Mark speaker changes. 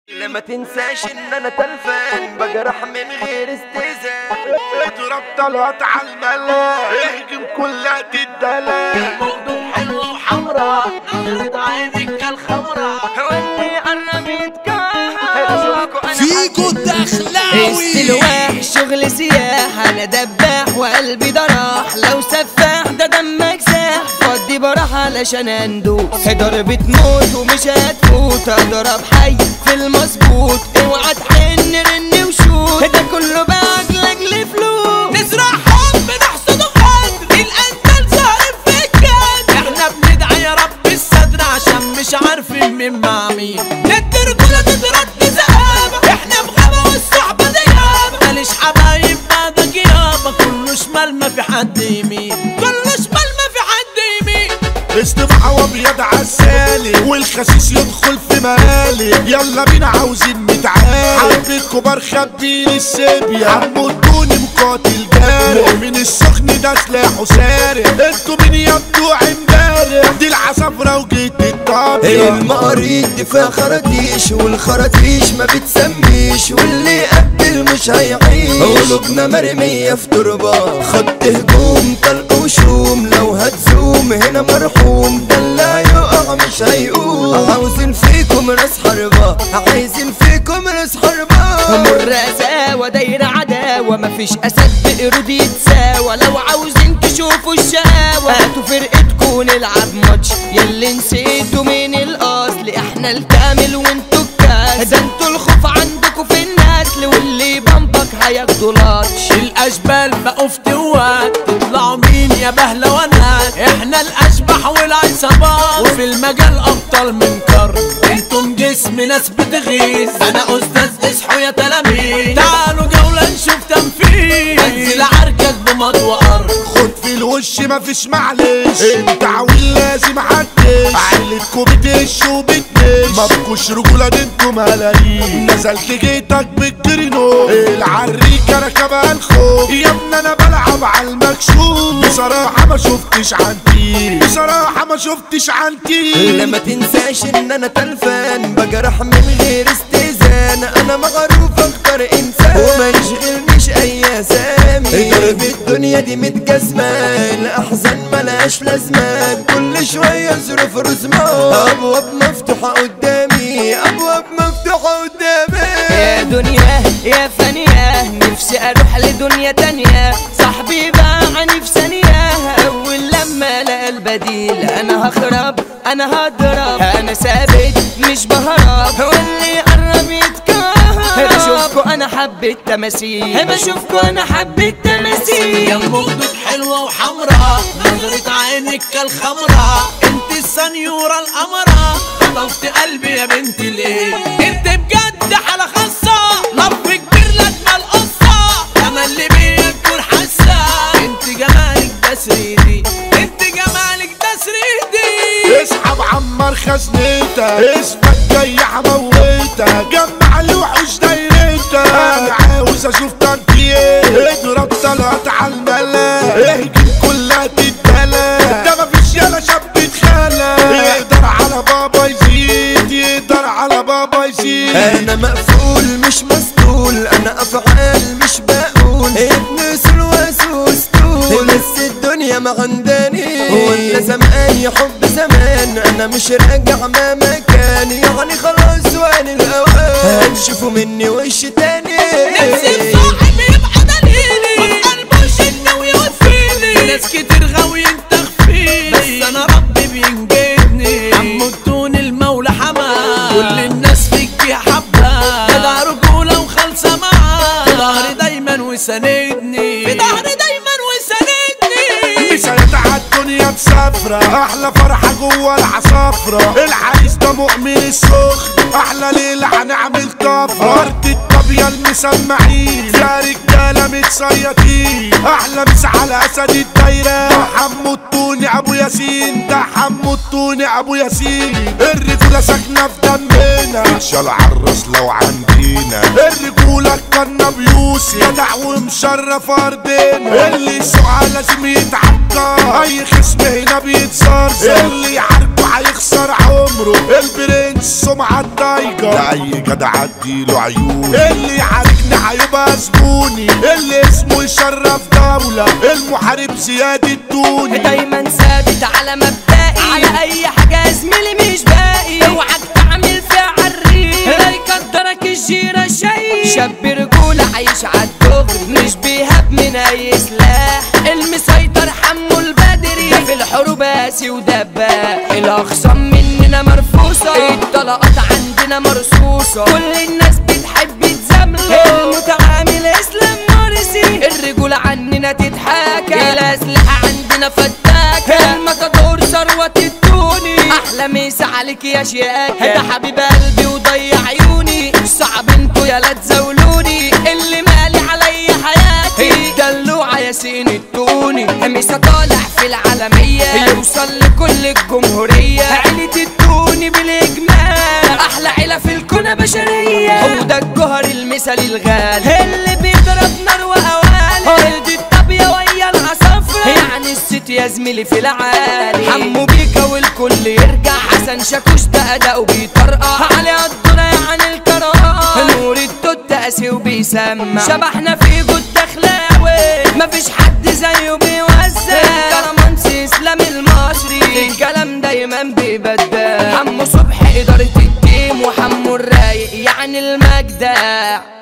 Speaker 1: لما تنساش ان انا تلفان بجرح من غير استهزاء.
Speaker 2: اضرب طلعت على الملا اهجم كلها تدلع.
Speaker 1: مقدم حلوة وحمراء نظرة عينك كالخمرة واللي قرب يتكهر
Speaker 3: فيكو الدخلاوي
Speaker 4: السلواح شغل سياح انا دباح وقلبي ضراح لو سفاح ده دمك ساح فضي براح علشان اندوس ضربة موت ومش هتفوت اضرب حي في المظبوط اوعى تحن رن وشوت ده كله باجلك لفلوس
Speaker 3: نزرع حب نحصد غد الانتل ظاهر في الجد احنا بندعي يا رب الصدر عشان مش عارفين مين مع مين ندي رجولة تترد زقابة احنا بغابة والصحبة ديابة ماليش حبايب بعدك يابا كله شمال ما في حد يمين كله شمال ما في حد يمين.
Speaker 2: استباحة وابيض عالسالي والخسيس يدخل في مقالي يلا بينا عاوزين نتعالي حرب الكبار خبين السيبيا عمودوني مقاتل جاري من السخن ده سلاحه ساري انتوا مين يا بتوع امبارح دي العصافرة وجيت الطابية
Speaker 1: المقاريض دي فيها خراطيش والخراطيش ما بتسميش واللي يقبل مش هيعيش قلوبنا مرمية في تربة خط هجوم طلق وشوم لو هتزوم هنا مرحوم ده اللي هيقع مش هيقوم عاوزين فيكم راس حربة عايزين فيكم راس حربة
Speaker 4: مر قساوة دايرة عداوة مفيش أسد بقرود يتساوى لو عاوزين تشوفوا الشقاوة هاتوا فرقتكوا نلعب ماتش ياللي نسيتوا من الأصل احنا الكامل وانتوا الكاس ده انتوا الخوف عندكوا في النسل واللي بمبك هياخدوا لاتش
Speaker 3: الاشبال بقوا في توات تطلعوا مين يا بهلوانات احنا الاشبح والعصابات وفي المجال ابطال من قرن انتم جسم ناس بتغيظ انا استاذ اصحوا يا تلاميذ تعالوا جولة نشوف تنفيذ انزل عركك بمض وقر
Speaker 2: خد في الوش مفيش معلش انت عويل لازم حدش عيلتكوا بتش وبتنش مبكوش رجولة دي انتوا ملايين نزلت جيتك بالكرينو العريكة ركبها الخوف يا ابني انا بلعب على المكشوف بصراحة ما شفتش عنتي بصراحة ما شفتش عنتي.
Speaker 1: لما تنساش ان انا تلفان بجرح من غير استئذان انا مغروف اكتر انسان وما يشغلنيش اي اسامي ضرب الدنيا دي متجسمة الاحزان ملهاش لازمة كل شوية ظروف رزمان ابواب مفتوحة قدامي ابواب مفتوحة قدامي
Speaker 4: يا دنيا يا فانية نفسي اروح لدنيا تانية صاحبي باعني في ثانية اول لما لقى البديل انا هخرب انا هضرب انا ثابت مش بهرب واللي قرب يتكهر بشوفكوا انا حبيت تماثيل بشوفكوا انا حبيت تماثيل
Speaker 3: يا خدودك حلوة وحمراء نظرة عينك كالخمرة انت السنيورة القمرة خطفت قلبي يا بنتي ليه انت بجد حالة خاصة لف كبير لجمة القصة انا اللي بيا تكون حاسة انت جمالك ده سريدي انت جمالك ده سريدي
Speaker 2: اسحب عمر خزنتك اسمك جاي هموتك جمع الوحوش دايرتك انا عاوز اشوف تنكيه اضرب طلعت على الملا اهجم كلها تتدلع ده مفيش يالا شاب اتخلى يقدر على بابا يزيد يقدر على بابا يزيد
Speaker 1: انا مقفول مش مسطول انا افعال مش بقول ابن سلواس واسطول بس الدنيا ما عنداني ولا زمان يا حب زمان انا مش راجع ما مكان يعني خلاص وان الاوان هتشوفوا مني وش تاني
Speaker 3: نفسي بصاحب يبقى دليلي ما قلبوش الناوي يوفيني ناس كتير غاويين تخفيني بس انا ربي بينجدني عمودون المولى حماه كل الناس فيك فيها حبه جدع رجوله وخالصه معاه في ظهري دايما وساندني في ظهري دايما وساندني
Speaker 2: مثالات عالدنيا مسافرة احلى فرحة جوه العصافرة العريس ده مؤمن السخن احلى ليلة هنعمل طفرة ارض الطابية المسمعين يا رجالة متصيطين احلى مسا على اسد الدايرة ده حمو الطوني ابو ياسين ده حمو الطوني ابو ياسين الرجولة ساكنة في دمنا ان شاء الله عالراس لو عندينا الرجولة بيقولك كنا بيوسي جدع ومشرف ارضنا اللي يسوقها لازم يتعكر اي خصم هنا بيتزرزر اللي يعاركه هيخسر عمره البرنس سمعة الضايقة لأي جدع اديله عيون اللي يعاركني هيبقى زبوني اللي اسمه يشرف دولة المحارب زياد الدوني
Speaker 4: دايما ثابت على مبدئي على اي حاجة زميلي مش باقي اوعك تعمل فيها عريق لا يقدرك الجيرة شيء شاب رجولة عايش عالدغري مش بيهاب من اي سلاح المسيطر حمو البدري ده في الحروب قاسي ودباح الاخصام مننا مرفوصة الطلقات عندنا مرصوصة كل الناس بتحب تزامله المتعامل اسلام مرسي الرجولة عننا تتحاكى الاسلحة عندنا فتاكة المتدور ثروة التوني احلى مسا عليك يا شياكة ده حبيب قلبي وضيع عيوني صعب انتوا يا لا تزولوني اللي مالي عليا حياتي الدلوعة ياسين التوني مسا طالع في العالمية يوصل لكل الجمهورية عيلة التوني بالاجمال احلى عيلة في الكون بشرية هو ده الجوهر المثالي الغالي اللي بيضرب نار وقوالي ارض الطابية ويا العصافرة يعني الست يا زميلي في العالي حمو بيكا والكل يرجع حسن شاكوش ده اداؤه بيطرقع علي الدورة يعني الكرار نور التوت قاسي وبيسمع شبحنا في جود دخلاوي مفيش حد زيه بيوزع كرمانسي اسلام المصري الكلام دايما بيبدع حمو صبحي ادارة التيم وحمو الرايق يعني المجدع